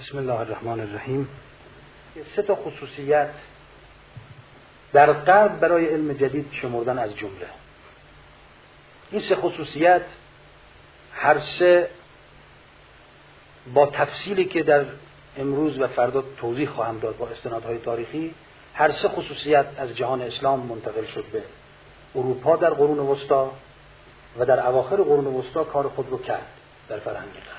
بسم الله الرحمن الرحیم. سه تا خصوصیت در غرب برای علم جدید شمردن از جمله. این سه خصوصیت هر سه با تفصیلی که در امروز و فردا توضیح خواهم داد با استنادهای تاریخی، هر سه خصوصیت از جهان اسلام منتقل شد به اروپا در قرون وسطا و در اواخر قرون وسطا کار خود رو کرد در فرهنگ غرب.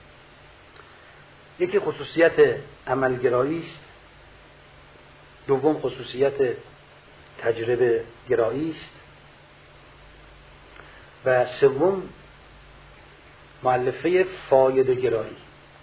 یکی خصوصیت عملگرایی است، دوم خصوصیت تجربه گرایی است و سوم مؤلفه فایده گرایی.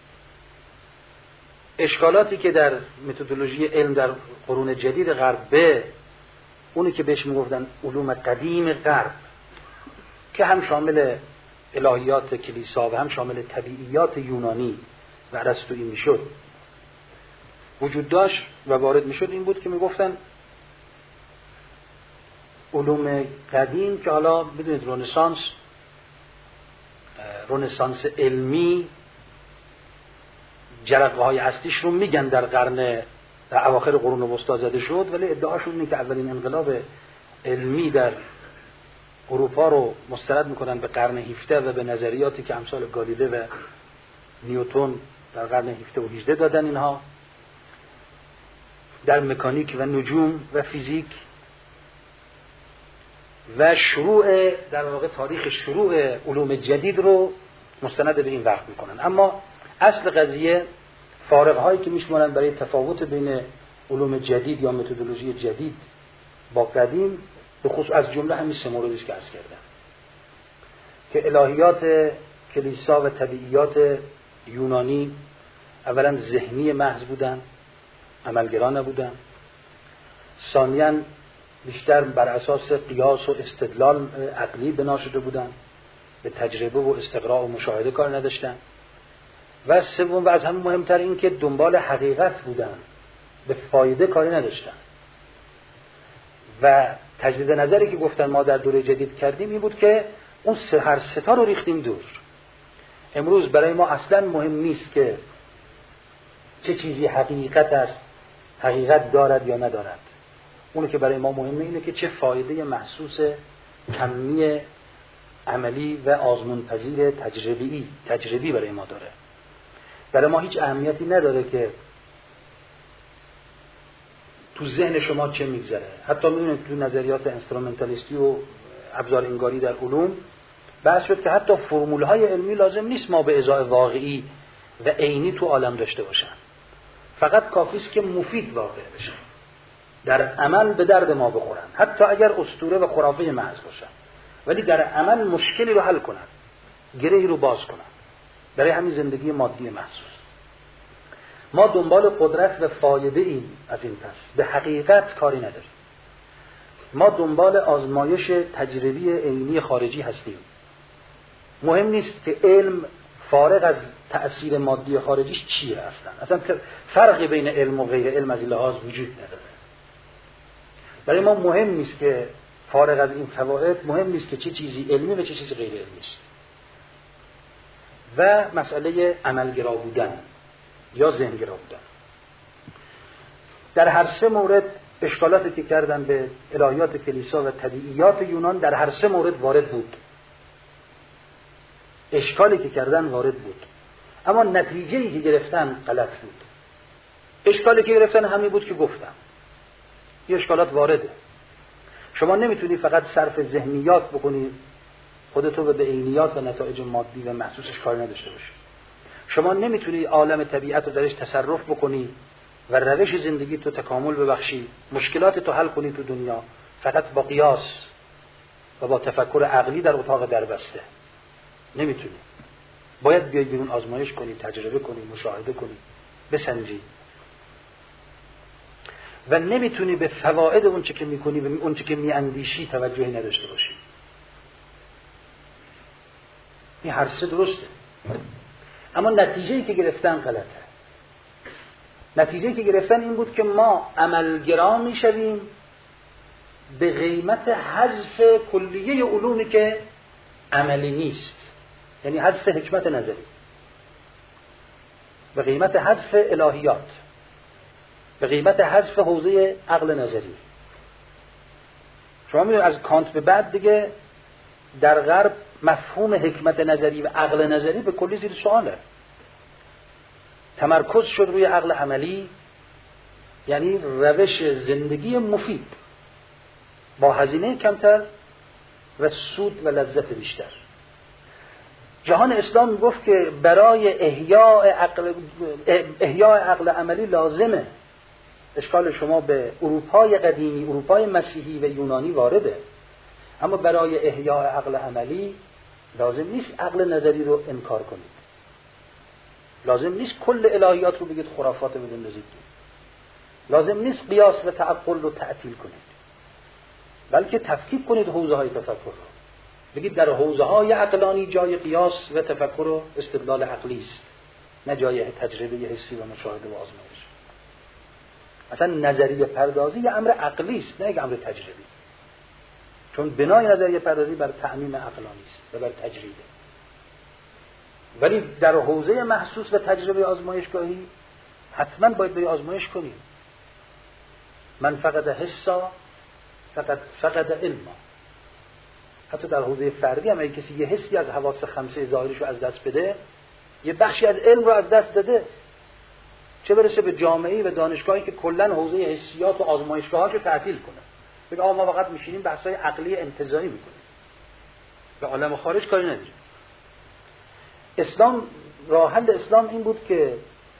اشکالاتی که در متدولوژی علم در قرون جدید غرب به اونی که بهش میگفتن علوم قدیم غرب که هم شامل الهیات کلیسا و هم شامل طبیعیات یونانی و ارسطویی میشد وجود داشت و وارد میشد، این بود که میگفتن علوم قدیم که حالا بدونید رنسانس علمی جرقه های اصلیش رو میگن در اواخر قرون وسطا زده شد، ولی ادعاشون اینه که اولین انقلاب علمی در اروپا رو مستند میکنن به قرن 17 و به نظریاتی که امثال گالیله و نیوتن در قرن 17 و 18 دادن اینها در مکانیک و نجوم و فیزیک و شروع در واقع تاریخ شروع علوم جدید رو مستند به این وقت میکنن. اما اصل قضیه فارقه هایی که میشمارن برای تفاوت بین علوم جدید یا متدولوژی جدید با قدیم به خصوص از جمله همین سه موردی که عرض کردم که الهیات کلیسا و طبیعیات یونانی اولا ذهنی محض بودن، عملگرا نبودن. ثانیاً بیشتر بر اساس قیاس و استدلال عقلی بنا شده بودن، به تجربه و استقراء و مشاهده کار نداشتن. و سوم و از همه مهمتر این که دنبال حقیقت بودن، به فایده کاری نداشتن. و تجدید نظری که گفتن ما در دوره جدید کردیم این بود که اون هر سه تا رو ریختیم دور. امروز برای ما اصلا مهم نیست که چه چیزی حقیقت است، حقیقت دارد یا ندارد. اونی که برای ما مهمه اینه که چه فایده محسوس کمی عملی و آزمونپذیر تجربی برای ما داره. برای ما هیچ اهمیتی نداره که تو ذهن شما چه میگذره. حتی میدونید تو نظریات انسترومنتالیستی و ابزار انگاری در علوم بحث شد که حتی فرمولهای علمی لازم نیست ما به ازای واقعی و عینی تو عالم داشته باشن، فقط کافی است که مفید واقع بشن، در عمل به درد ما بخورن، حتی اگر اسطوره و خرافه محض باشن، ولی در عمل مشکلی رو حل کنن، گرهی رو باز کنن. برای همین زندگی مادی محسوس ما دنبال قدرت و فایده ایم، از این پس به حقیقت کاری نداریم. ما دنبال آزمایش تجربی عینی خارجی هستیم. مهم نیست که علم فارغ از تأثیر مادی خارجیش چیه اصلا فرقی بین علم و غیر علم از این لحاظ وجود نداره. برای ما مهم نیست که فارغ از این فواید مهم نیست که چه چیزی علمی و چه چیزی غیر علمی است. و مسئله عملگرا بودن یا ذهنگرا بودن در هر سه مورد اشکالاتی که کردن به الهیات کلیسا و طبیعیات یونان در هر سه مورد وارد بود. اشکالی که کردن وارد بود، اما نتیجه‌ای که گرفتن غلط بود. اشکالی که گرفتن همین بود که گفتم، این اشکالات وارده. شما نمیتونی فقط صرف ذهنیات بکنی، خودتو به عینیات و نتایج مادی و محسوسش کار نداشته باشی. شما نمیتونی عالم طبیعت رو درش تصرف بکنی و روش زندگی تو تکامل ببخشی، مشکلات تو حل کنی تو دنیا فقط با قیاس و با تفکر عقلی در اتاق دربسته. نمیتونی. باید بیای بیرون، آزمایش کنی، تجربه کنی، مشاهده کنی، بسنجی. و نمیتونی به فواید اون چه که میکنی و اون چه که میاندیشی توجهی نداشته باشی. این هر سه درسته، اما نتیجه‌ای که گرفتن غلطه. نتیجه‌ای که گرفتن این بود که ما عملگرا میشویم به قیمت حذف کلیه علومی که عملی نیست، یعنی حذف حکمت نظری. به قیمت حذف الهیات، به قیمت حذف حوزه عقل نظری. شما می‌بینید از کانت به بعد دیگه در غرب مفهوم حکمت نظری و عقل نظری به کلی زیر سواله. تمرکز شد روی عقل عملی، یعنی روش زندگی مفید با هزینه کمتر و سود و لذت بیشتر. جهان اسلام میگفت که برای احیاء عقل عملی لازمه. اشکال شما به اروپای قدیمی، اروپای مسیحی و یونانی وارده، اما برای احیاء عقل عملی لازم نیست عقل نظری رو انکار کنید، لازم نیست کل الهیات رو بگید خرافات بدون ذکر، لازم نیست قیاس و تعقل رو تعطیل کنید، بلکه تفکیک کنید حوزه های تفکر رو. بگید در حوزه های عقلانی جای قیاس و تفکر و استدلال عقلی است، نه جای تجربه حسی و مشاهده و آزمایش. اصلا نظریه پردازی یه امر عقلی است، نه یک امر تجربی، چون بنای نظریه پردازی بر تعمیم عقلانی است و بر تجربه. ولی در حوزه محسوس و تجربه آزمایشگاهی حتما باید بری آزمایش کنیم. من فقد حسا فقد علما. حتی در حوزه فردی هم اگه کسی یه حسی از حواس خمسه ظاهریش رو از دست بده، یه بخشی از علم رو از دست داده. چه برسه به جامعه‌ای و دانشگاهی که کلاً حوزه حسیات و آزمایشگاهاش رو تعطیل کنه، بگه آقا ما فقط میشینیم بحث‌های عقلی انتزاعی میکنیم، به عالم خارج کاری نداریم. اسلام، راه حل اسلام این بود که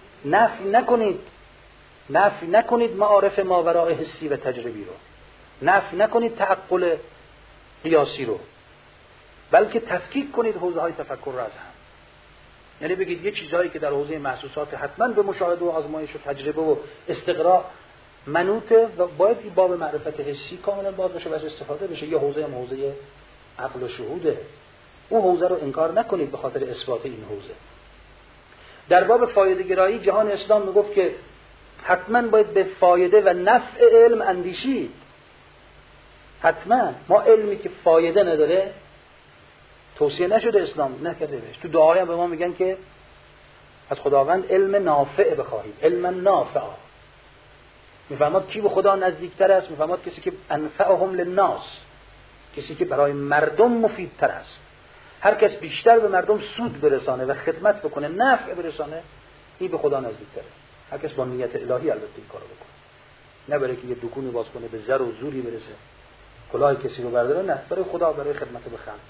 نفی نکنید معارف ماوراء حسی و تجربی رو، نفی نکنید تعقل قیاسی رو، بلکه تفکیک کنید حوزه های تفکر رو از هم. یعنی بگید یه چیزهایی که در حوزه محسوسات حتما به مشاهده و آزمایش و تجربه و استقراء منوطه و باید این باب معرفت حسی کاملا باز بشه و از استفاده بشه. یه حوزه هم حوزه عقل و شهوده، اون حوزه رو انکار نکنید به خاطر اثبات این حوزه. در باب فایده گرایی جهان اسلام میگفت که حتما باید به فایده و نفع علم اندیشید. حتما ما علمی که فایده نداره توصیه نشده، اسلام نکرده بهش. تو دعاهایی هم به ما میگن که از خداوند علم نافع بخواهید، علم نافع. میفهمد کی به خدا نزدیکتر است؟ میفهمد کسی که انفعهم للناس، کسی که برای مردم مفیدتر است. هر کس بیشتر به مردم سود برسانه و خدمت بکنه، نفع برسانه، این به خدا نزدیکتره. هر کس با نیت الهی البته این کارو بکنه، نه برای که یه دکونی باز کنه به زر و زوری برسه، کلاه کسی رو برداره، نه، برای خدا، برای خدمت به خلق.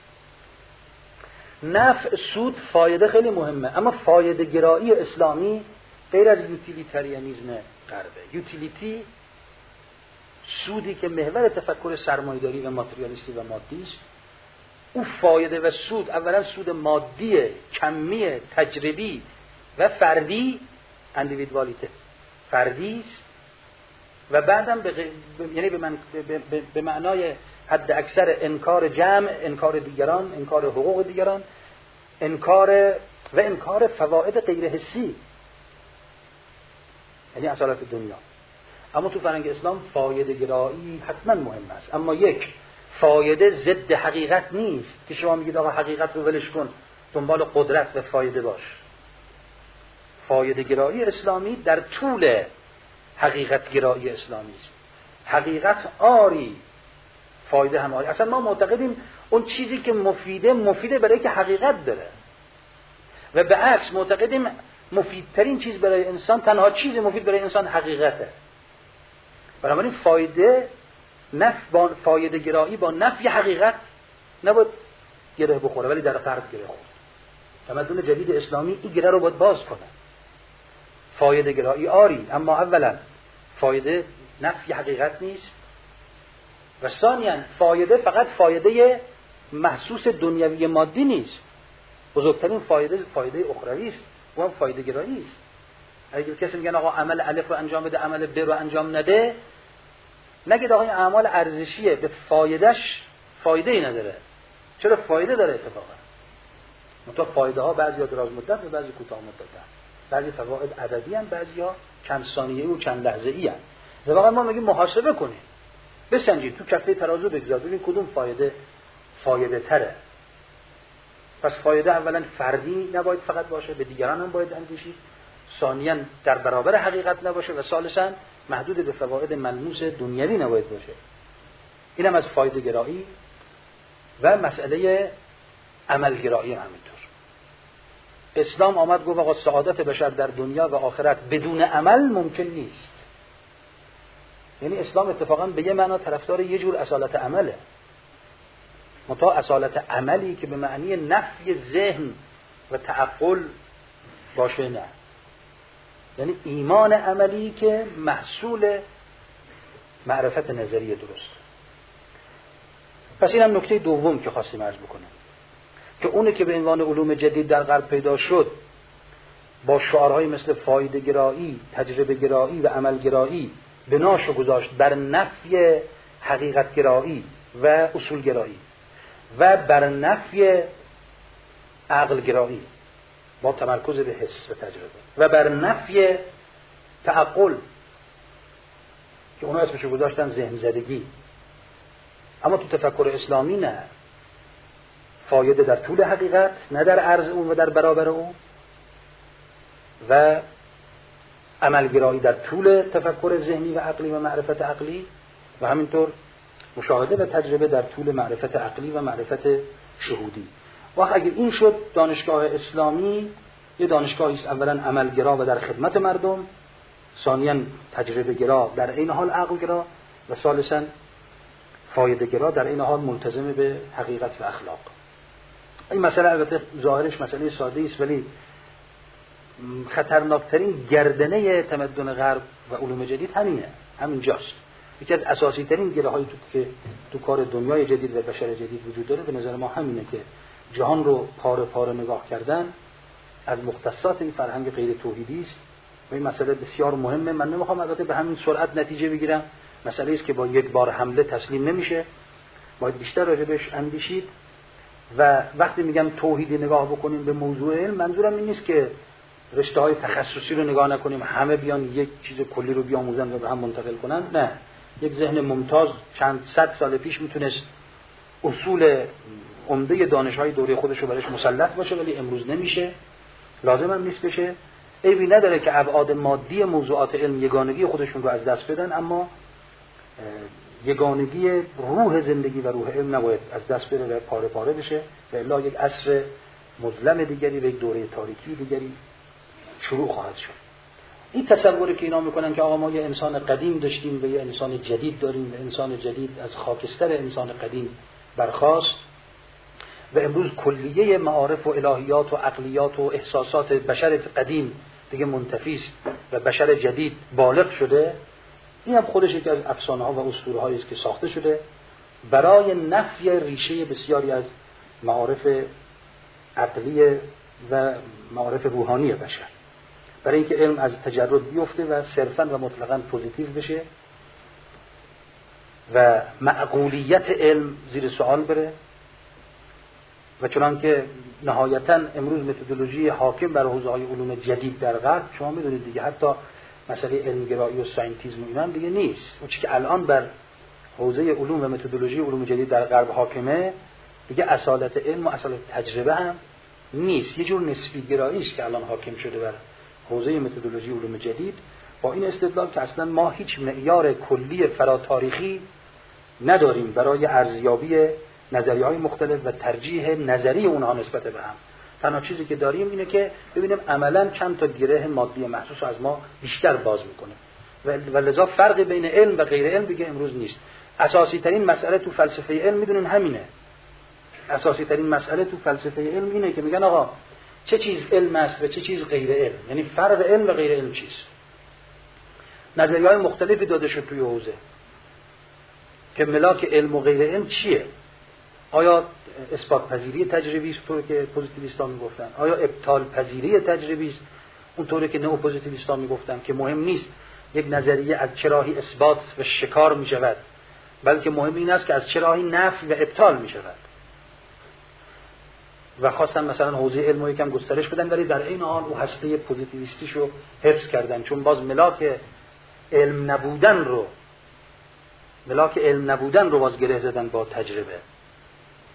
نفع، سود، فایده خیلی مهمه، اما فایده گرایی اسلامی غیر از یوتیلیتاریانیسم غربه. یوتیلیتی، سودی که محور تفکر سرمایه‌داری و ماتریالیستی و مادی است. اون فایده و سود، اولا سود مادی، کمی، تجربی و فردی، اندیویدوالیته، فردی است، و بعدم یعنی به معنای حد اکثر انکار جمع، انکار دیگران، انکار حقوق دیگران، انکار فواید غیر حسی، یعنی اصالت دنیا. اما تو فرهنگ اسلام فایده گرایی حتما مهم است، اما یک فایده ضد حقیقت نیست که شما میگید آقا حقیقت رو ولش کن، دنبال قدرت و فایده باش. فایده گرایی اسلامی در طول حقیقت گرایی اسلامی است. حقیقت آری، فایده هم آری. اصلا ما معتقدیم اون چیزی که مفیده برای که حقیقت داره، و به عکس معتقدیم مفیدترین چیز برای انسان، تنها چیز مفید برای انسان حقیقته. بنابراین فایده گرایی با نفی حقیقت نباید گره بخوره، ولی در فرد گره خورد. تمدن جدید اسلامی این گره رو باید باز کنه. فایده گرایی آری، اما اولا فایده نفی حقیقت نیست، و ثانیاً فایده فقط فایده محسوس دنیوی مادی نیست. بزرگترین فایده اخروی است، و هم فایده گرایی است. اگه کسی میگن آقا عمل الف رو انجام بده، عمل ب رو انجام نده، نگید آقا این اعمال ارزشیه، به فایدهش فایده ای نداره. چرا فایده داره اتفاقا؟ منتها فایده ها بعضی ها دراز مدت و بعضی کوتاه مدت، بعضی فواید عددی ان، بعضی ها چند ثانیه‌ای و چند لحظه‌ای ان. واقعا ما میگیم محاسبه کنید، بسنجید، تو کفه ترازو بگذارید، ببین کدوم فایده تره. پس فایده اولا فردی نباید فقط باشه، به دیگران هم باید اندیشید. ثانیاً در برابر حقیقت نباشه و ثالثاً محدود به فواید ملموس دنیوی نباید باشه. اینم از فایده گرایی و مسئله عمل گرایی هم همینطور. اسلام آمد گفت آقا سعادت بشر در دنیا و آخرت بدون عمل ممکن نیست. یعنی اسلام اتفاقا به یه معنا طرفدار یه جور اصالت عمله، منتها اصالت عملی که به معنی نفی ذهن و تعقل باشه، نه. یعنی ایمان عملی که محصول معرفت نظری درست. پس اینم نکته دوم که خواستیم عرض بکنم که اونه که به عنوان علوم جدید در غرب پیدا شد با شعارهای مثل فایده گرایی، تجربه گرایی و عمل گرایی بناشو گذاشت بر نفی حقیقت گرایی و اصول گرایی و بر نفی عقل گرایی با تمرکز به حس و تجربه و بر نفی تعقل که اونا اسمشو گذاشتن ذهن زدگی. اما تو تفکر اسلامی نه، فایده در طول حقیقت، نه در عرض اون و در برابر اون، و عملگرایی در طول تفکر ذهنی و عقلی و معرفت عقلی، و همینطور مشاهده و تجربه در طول معرفت عقلی و معرفت شهودی. وقت اگر این شد دانشگاه اسلامی یه دانشگاهی است اولا عملگرا و در خدمت مردم، ثانیاً تجربه گرا در این حال عقل گرا، و ثالثاً فایده گرا در این حال ملتزم به حقیقت و اخلاق. این مسئله البته ظاهرش مسئله ساده است، ولی خطرناکترین گردنه تمدن غرب و علوم جدید همینجاست. یکی از اساسی ترین گره هایی که تو کار دنیای جدید و بشر جدید وجود داره به نظر ما همینه که جهان رو پاره پاره نگاه کردن از مختصات این فرهنگ غیر توحیدی است و این مسئله بسیار مهمه. من نمیخوام البته به همین سرعت نتیجه بگیرم، مسئله است که با یک بار حمله تسلیم نمیشه، باید بیشتر راجع بهش اندیشید. و وقتی میگم توحیدی نگاه بکنیم به موضوع علم، منظورم این نیست که رشته‌های تخصصی رو نگاه نکنیم، همه بیان یک چیز کلی رو بیاموزن و به هم منتقل کنن. نه، یک ذهن ممتاز چند صد سال پیش میتونست اصول عمده دانش‌های دوره خودش رو برایش مسلط باشه، ولی امروز نمیشه، لازم هم نیست بشه. عیبی نداره که ابعاد مادی موضوعات علم یگانگی خودشون رو از دست بدن، اما یگانگی روح زندگی و روح علم نباید از دست بره و پاره پاره بشه و الا یک عصر مظلم دیگری و یک دوره تاریکی دیگری شروع خواهد شد. این تصوری که اینا میکنن که آقا ما یه انسان قدیم داشتیم و یه انسان جدید داریم و انسان جدید از خاکستر انسان قدیم برخاست و امروز کلیه معارف و الهیات و عقلیات و احساسات بشر قدیم دیگه منتفی است و بشر جدید بالغ شده، این هم خودش یکی از افسانه ها و اسطوره هایی است که ساخته شده برای نفی ریشه بسیاری از معارف عقلی و معارف روحانی بشر، برای اینکه علم از تجرد بیفته و صرفاً و مطلقاً پوزیتیو بشه و معقولیت علم زیر سوال بره. و چنانکه نهایتاً امروز متدولوژی حاکم بر حوزه‌های علوم جدید در غرب، شما می‌دونید دیگه، حتی مسئله علمگرایی و ساینتیسم و اینا هم دیگه نیست. اون چیزی که الان بر حوزه علوم و متدولوژی علوم جدید در غرب حاکمه دیگه اصالت علم و اصالت تجربه هم نیست، یه جور نسبی گرایی است که الان حاکم شده بر حوزه متدولوژی علوم جدید، با این استدلال که اصلا ما هیچ معیار کلی فراتاریخی نداریم برای ارزیابی نظریه‌های مختلف و ترجیح نظری اونها نسبت به هم. تنها چیزی که داریم اینه که ببینیم عملاً چند تا گره مادی محسوس از ما بیشتر باز میکنه و لذا فرقی بین علم و غیر علم دیگه امروز نیست. اساسی ترین مسئله تو فلسفه علم میدونین همینه. اساسی ترین مسئله تو فلسفه علم اینه که میگن آقا چه چیز علم است و چه چیز غیر علم، یعنی فرق علم و غیر علم چیست. نظریه‌های مختلفی داده شد توی حوزه که ملاک علم و غیر علم چیه. آیا اثبات پذیری تجربی است طوری که پوزیتیویست‌ها میگفتن؟ آیا ابطال پذیری تجربی است اونطوری که نئو پوزیتیویست‌ها میگفتن که مهم نیست یک نظریه از چه راهی اثبات و شکار میشود، بلکه مهم این است که از چه راهی نفی و ابطال میشود. و خواستن مثلا حوزه علم رو یکم گسترش بدن، ولی در این حال او هسته پوزیتیویستیشو حفظ کردن، چون باز ملاک علم نبودن رو باز گره زدن با تجربه.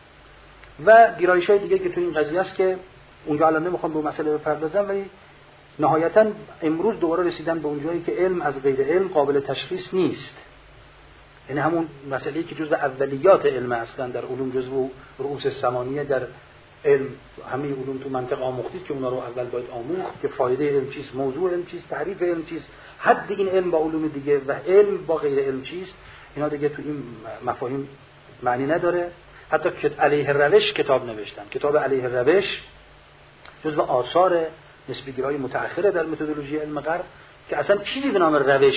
و گرایش‌های دیگه که تو این قضیه است که اونجا الان نمیخوام به مسئله بپردازم، ولی نهایتاً امروز دوباره رسیدن به اونجایی که علم از غیر علم قابل تشخیص نیست. یعنی همون مسئله‌ای که جزء اولیات علم اصلا در علوم، جزء رؤوس الثمانیه در علم، همه علوم تو منطق آموختید که اونا رو اول باید آموخت که فایده علم چیست، موضوع علم چیست، تعریف علم چیست، حد این علم با علوم دیگه و علم با غیر علم چیست. اینا دیگه تو این مفاهیم معنی نداره. حتی که علیه روش کتاب نوشتن. کتاب علیه روش جزء آثار نسبی‌گرای متأخره در متدولوژی علم غرب که اصلا چیزی به نام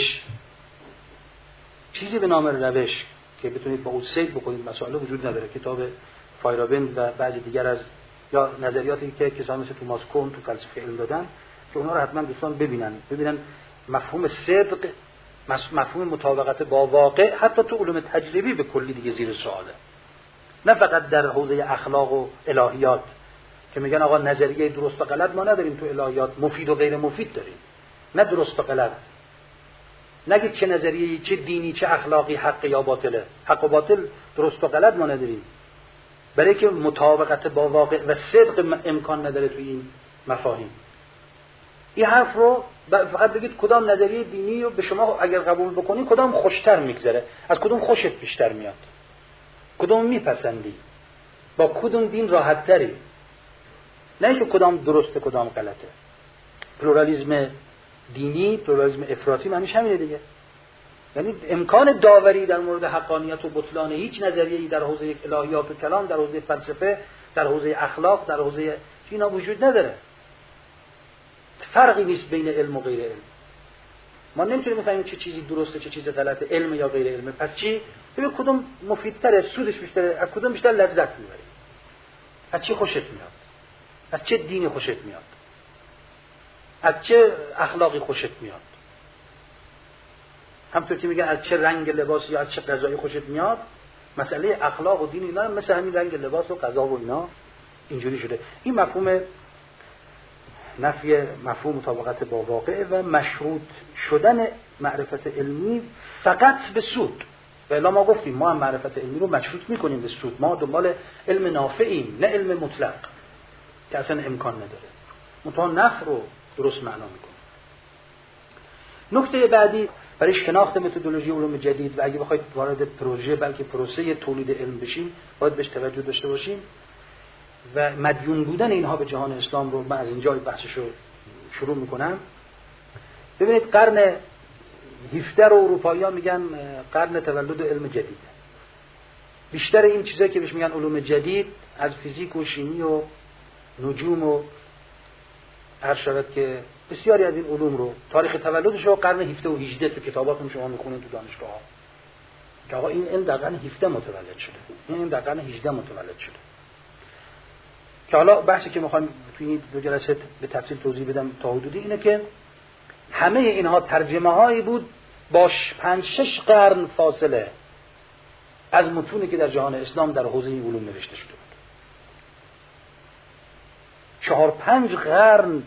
روش که بتونید با اون سید بکنید مسائل وجود نداره. کتاب فایرابند و بعضی دیگر از یا نظریاتی که کسانی مثل توماس کون تو فلسفه علم دادن که اونا رو حتما دوستان ببینن مفهوم صدق، مفهوم مطابقت با واقع حتی تو علوم تجربی به کلی دیگه زیر سواله، نه فقط در حوزه اخلاق و الهیات که میگن آقا نظریه درست و غلط ما نداریم تو الهیات، مفید و غیر مفید داریم، نه درست و غلط. نگید چه نظریه‌ای، چه دینی، چه اخلاقی حق یا باطله. حق و باطل، درست و غلط ما نداریم، برای که مطابقت با واقع و صدق امکان نداره توی این مفاهیم. این حرف رو فقط بگید کدام نظریه دینی رو به شما اگر قبول بکنید کدام خوشتر میگذره، از کدوم خوشت بیشتر میاد، کدوم میپسندی، با کدوم دین راحت تری، نه اینکه کدام درسته کدام غلطه. پلورالیسم دینی، پلورالیسم افراطی معنیش همینه دیگه. یعنی امکان داوری در مورد حقانیت و بطلان هیچ نظریه‌ای در حوزه الهیات و کلام، در حوزه فلسفه، در حوزه اخلاق، در حوزه اینا وجود نداره. فرقی نیست بین علم و غیر علم. ما نمیتونیم بفهمیم چه چیزی درسته چه چیزی غلطه، علم یا غیر علم. پس چی؟ ببین کدوم مفیدتره، سودش بیشتره، از کدوم بیشتر لذت میبری، از چی خوشت میاد، از چه دینی خوشت میاد، از چه اخلاقی خوشت میاد. همونطور که میگن از چه رنگ لباس یا از چه غذایی خوشت میاد، مسئله اخلاق و دین اینا مثل همین رنگ لباس و غذا و اینا اینجوری شده. این مفهوم نفی مفهوم مطابقت با واقع و مشروط شدن معرفت علمی فقط به سود. و الا ما گفتیم ما هم معرفت علمی رو مشروط میکنیم به سود. ما دنبال علم نافعیم، نه علم مطلق که اصلا امکان نداره. منتها نفع رو درست معنا میکنه. نکته بعدی برای شناخت متدولوژی علوم جدید و اگه بخواید وارد پروژه بلکه پروسه تولید علم بشیم باید بهش توجه داشته باشیم و مدیون بودن اینها به جهان اسلام رو من از اینجا بحثش رو شروع میکنم. ببینید قرن 17 رو اروپایی‌ها میگن قرن تولد علم جدید. بیشتر این چیزایی که بهش میگن علوم جدید از فیزیک و شیمی و نجوم و هر شود که بسیاری از این علوم رو تاریخ تولدش رو قرن 17 و 18 تو کتاباتون شما میخونید تو دانشگاه‌ها که آقا این علم در قرن 17 متولد شده، این علم در قرن 18 متولد شده. که حالا بحثی که میخوایم توی این دو جلسه به تفصیل توضیح بدم تا حدودی اینه که همه اینها ترجمه هایی بود با 5-6 قرن فاصله از متونی که در جهان اسلام در حوزه این علوم نوشته شده بود. 4-5 قرن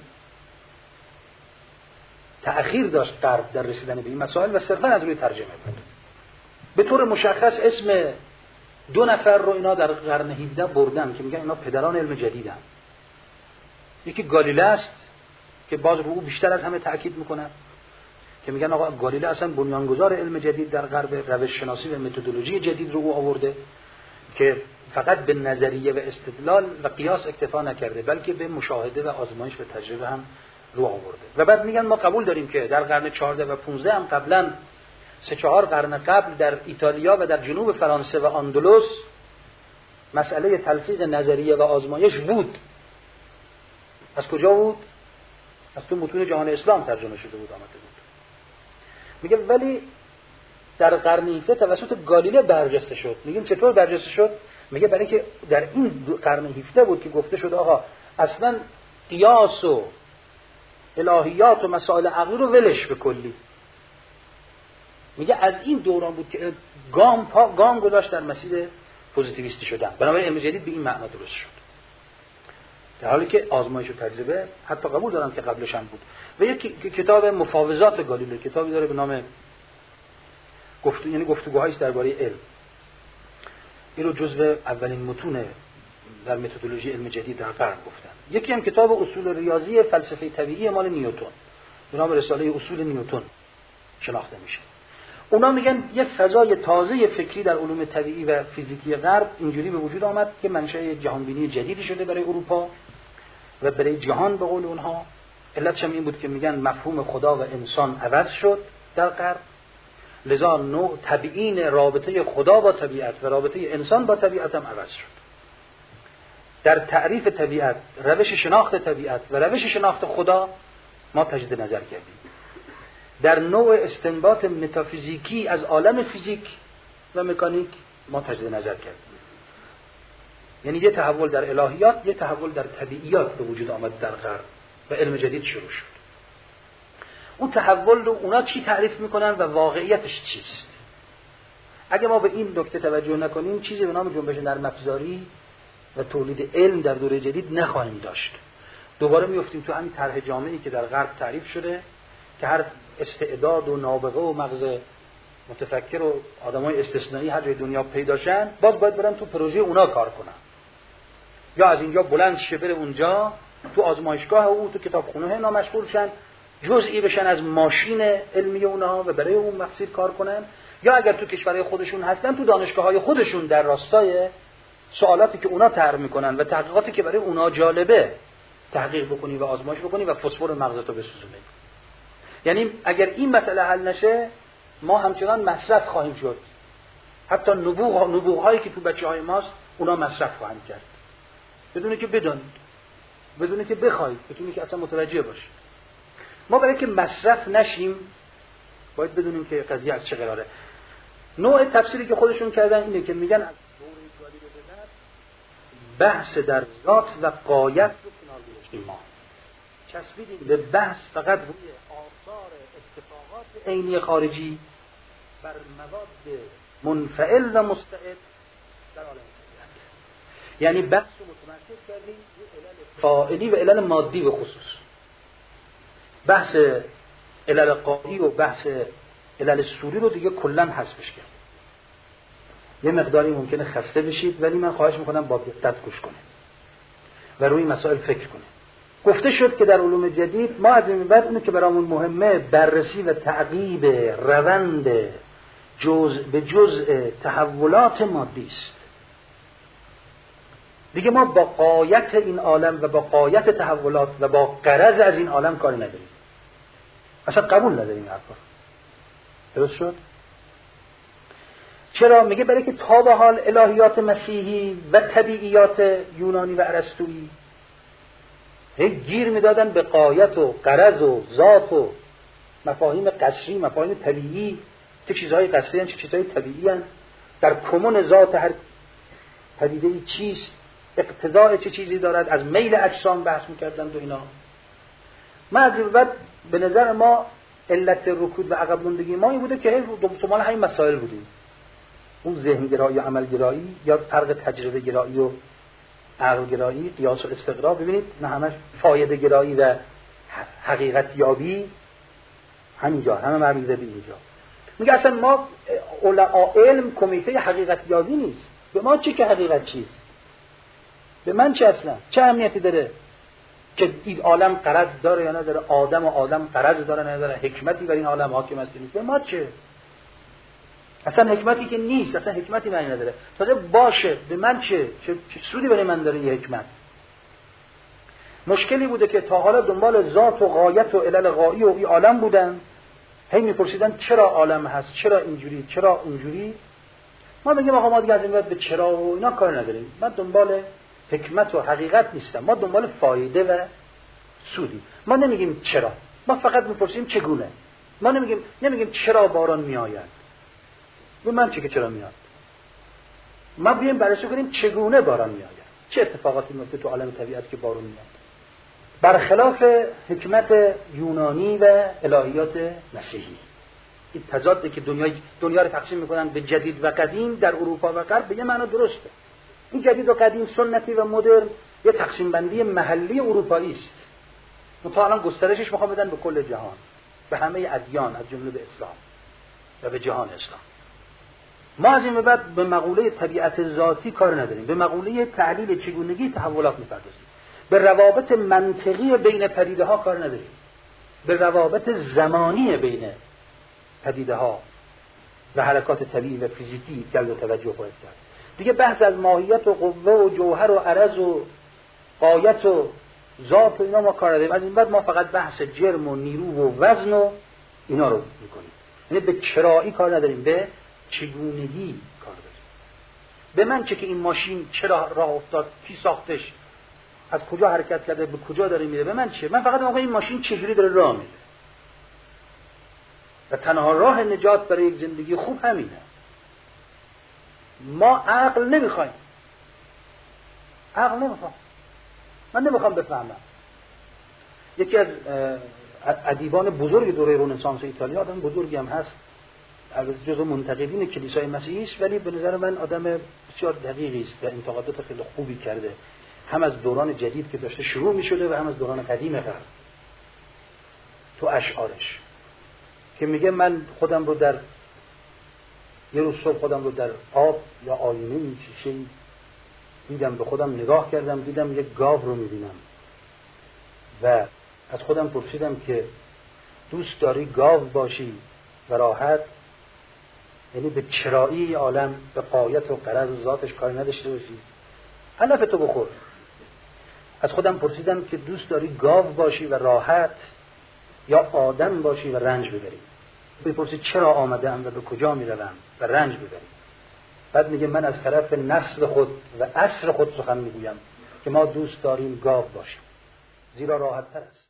تأخیر داشت غرب در رسیدن به این مسائل و صرفا از روی ترجمه بود. به طور مشخص اسم 2 نفر رو اینا در قرن 17 بردن که میگن اینا پدران علم جدیدن. یکی گالیله است که باز رو او بیشتر از همه تأکید میکنن که میگن آقا گالیله اصلا بنیانگذار علم جدید در غرب، روش شناسی و متدولوژی جدید رو او آورده که فقط به نظریه و استدلال و قیاس اکتفا نکرده بلکه به مشاهده و آزمایش و تجربه هم رو آورده. و بعد میگن ما قبول داریم که در قرن 14 و 15 هم قبلا 3-4 قرن قبل در ایتالیا و در جنوب فرانسه و اندلس مسئله تلفیق نظریه و آزمایش بود. از کجا بود؟ از تو متون جهان اسلام ترجمه شده بود، آمده بود. میگه ولی در قرن 17 توسط گالیله برجسته شد. میگیم چطور برجسته شد؟ میگه برای که در این قرن 17 بود که گفته شد آقا اصلا قیاس و الهیات و مسائل عقلی رو ولش به کلی. میگه از این دوران بود که گام گذاشت در مسیر پوزیتیویستی شدن. بنابراین علم جدید به این معنا درست شد. در حالی که آزمایش و تجربه حتی قبول دارن که قبلش هم بود. و یک کتاب مفاوضات گالیله، کتابی داره به نام گفتگوهایی است درباره علم. این رو جزو اولین متون در متدولوژی علم جدید در غرب گفتن. یکی هم کتاب اصول ریاضی فلسفه طبیعی مال نیوتن به نام رساله اصول نیوتن شناخته میشه. اونا میگن یه فضای تازه فکری در علوم طبیعی و فیزیکی غرب اینجوری به وجود آمد که منشأ جهانبینی جدیدی شده برای اروپا و برای جهان. به قول اونها علتش هم این بود که میگن مفهوم خدا و انسان عوض شد در غرب، لذا نوع تبیین رابطه خدا با طبیعت و رابطه انسان با طبیعت هم عوض شد. در تعریف طبیعت، روش شناخت طبیعت و روش شناخت خدا ما تجدید نظر کردیم. در نوع استنباط متافیزیکی از عالم فیزیک و مکانیک ما تجدید نظر کردیم. یعنی یه تحول در الهیات، یه تحول در طبیعیات به وجود آمد در غرب و علم جدید شروع شد. اون تحول رو اونا چی تعریف میکنن و واقعیتش چیست؟ اگه ما به این نکته توجه نکنیم چیزی به نام جنبش نرم‌افزاری و تولید علم در دوره جدید نخواهیم داشت. دوباره میافتیم تو همین طرح جامعی که در غرب تعریف شده که هر استعداد و نابغه و مغز متفکر و آدمای استثنایی هر جای دنیا پیداشن باید برن تو پروژه اونا کار کنن، یا از اینجا بلند شه بره اونجا تو آزمایشگاه او تو کتابخونه اینا مشغول شن، جزئی بشن از ماشین علمی اونها و برای اون مقصد کار کنن، یا اگر تو کشورهای خودشون هستن تو دانشگاه‌های خودشون در راستای سوالاتی که اونا طرح میکنن و تحقیقاتی که برای اونا جالبه تحقیق بکنی و آزمایش بکنی و فسفر مغزتو بسوزونی. یعنی اگر این مسئله حل نشه ما همچنان مصرف خواهیم شد. حتی نبوغ‌هایی که تو بچه‌های ماست اونا مصرف خواهند کرد بدون که بدونید، بدون که بخواید، بدون که اصلا متوجه باشید. ما برای که مصرف نشیم باید بدونیم که قضیه از چه قراره. نوع تفسیری که خودشون کردن اینه که میگن از دوره جاری به بعد بحث در ذات و غایت رو کنار گذاشتیم، ما چسبیدیم به بحث فقط روی آثار اتفاقات عینی خارجی بر مواد منفعل و مستعد در عالم طبیعت. یعنی بحث رو متمرکز کردیم روی علل فاعلی و علل مادی به خصوص. بحث علل غایی و بحث علل سوری رو دیگه کلا حذفش کرد. یه مقداری ممکنه خسته بشید ولی من خواهش میکنم با دقت گوش کنید و روی مسائل فکر کنید. گفته شد که در علوم جدید ما از این بعد اونی که برامون مهمه بررسی و تعقیب روند به جزء تحولات مادی است. دیگه ما با غایت این عالم و با غایت تحولات و با غرض از این عالم کاری نداریم. اصلا قبول نداریم حرفا. درست شد؟ چرا؟ میگه برای که تا به حال الهیات مسیحی و طبیعیات یونانی و ارسطویی گیر میدادن به غایت و غرض و ذات و مفاهیم قصری، مفاهیم طبیعی، چه چیزهای قصری هستند چه چیزهای طبیعی هستند، در کمون ذات هر پدیده‌ای چیست، اقتضاء چه چیزی دارد، از میل اجسام بحث میکردن و اینا. ما از این بعد به نظر ما علت رکود و عقب موندگی ما این بوده که دنبال همین مسائل بودیم، اون ذهن گرایی و عمل گرایی یا فرق تجربه گرایی و عقل گرایی، قیاس و استقرا. ببینید نه همش فایده گرایی و حقیقت یابی همینجا، همه مربوطه به اینجا. میگه اصلا ما علم کمیته حقیقت یابی نیست. به ما چی که حقیقت چیست؟ به من چه اصلا؟ چه اهمیتی داره که این عالم غرض داره یا نداره؟ آدم و عالم غرض داره نداره؟ حکمتی بر این عالم حاکم است نیست؟ به ما چه؟ اصلا حکمتی که نیست، اصلا حکمتی معنی نداره. تازه باشه به من چه سودی برای من داره این حکمت؟ مشکلی بوده که تا حالا دنبال ذات و غایت و علل غایی و این عالم بودن، هی میپرسیدن چرا عالم هست، چرا اینجوری، چرا اونجوری. ما میگیم آقا ما دیگه از این بعد به چرا و اینا کار نداریم. من دنبال حکمت و حقیقت نیستم، ما دنبال فایده و سودی. ما نمیگیم چرا، ما فقط میپرسیم چگونه. ما نمیگیم چرا باران میآید، به من چه که چرا میاد. ما بیایم بررسی کنیم چگونه باران میآید، چه اتفاقاتی میفته تو عالم طبیعت که بارون میاد. برخلاف حکمت یونانی و الهیات مسیحی، این تضاده که دنیا رو تقسیم میکنن به جدید و قدیم در اروپا و غرب به یه معنی درسته. این جدید و قدیم، سنتی و مدرن، یه تقسیم بندی محلی اروپایی است. تا الان گسترشش میخوام بدن به کل جهان، به همه ادیان از جمله به اسلام و به جهان اسلام. ما از این به بعد به مقوله طبیعت ذاتی کار نداریم، به مقوله تعلیل چگونگی تحولات میپردازیم. به روابط منطقی بین پدیده ها کار نداریم، به روابط زمانی بین پدیده ها و حرکات طبیعی و فیزیکی جلب توجه باید کرد. دیگه بحث از ماهیت و قوه و جوهر و عرض و غایت و ذات و اینا ما کار نداریم. از این بعد ما فقط بحث جرم و نیرو و وزن و اینا رو میکنیم. یعنی به چرایی کار نداریم، به چگونگی کار داریم. به من چه که این ماشین چرا راه افتاد، کی ساختش، از کجا حرکت کرده، به کجا داره میره، به من چه؟ من فقط میگم این ماشین چجوری داره راه میره و تنها راه نجات برای یک زندگی خوب همینه. ما عقل نمیخوایم، عقل نمیخوام، من نمیخوام بفهمم. یکی از ادیبان بزرگ دوره رنسانس ایتالیا، آدم بزرگی هم هست، از جزو منتقدین کلیسای مسیحی است، ولی به نظر من آدم بسیار دقیقی است و انتقادات خیلی خوبی کرده، هم از دوران جدید که داشته شروع می‌شده و هم از دوران قدیم غرب. تو اشعارش که میگه من خودم رو در یه روز صبح خودم رو در آب یا آینه شیشه‌ای دیدم، به خودم نگاه کردم، دیدم یک گاو رو می‌بینم و از خودم پرسیدم که دوست داری گاو باشی و راحت، یعنی به چرایی عالم، به غایت و غرض و ذاتش کاری نداشته باشی، علف تو بخور. از خودم پرسیدم که دوست داری گاو باشی و راحت یا آدم باشی و رنج ببری. بپرسی چرا آمدم و به کجا میروم و رنج ببری. بعد میگه من از طرف نسل خود و عصر خود سخن میگویم که ما دوست داریم گاو باشیم، زیرا راحت تر است.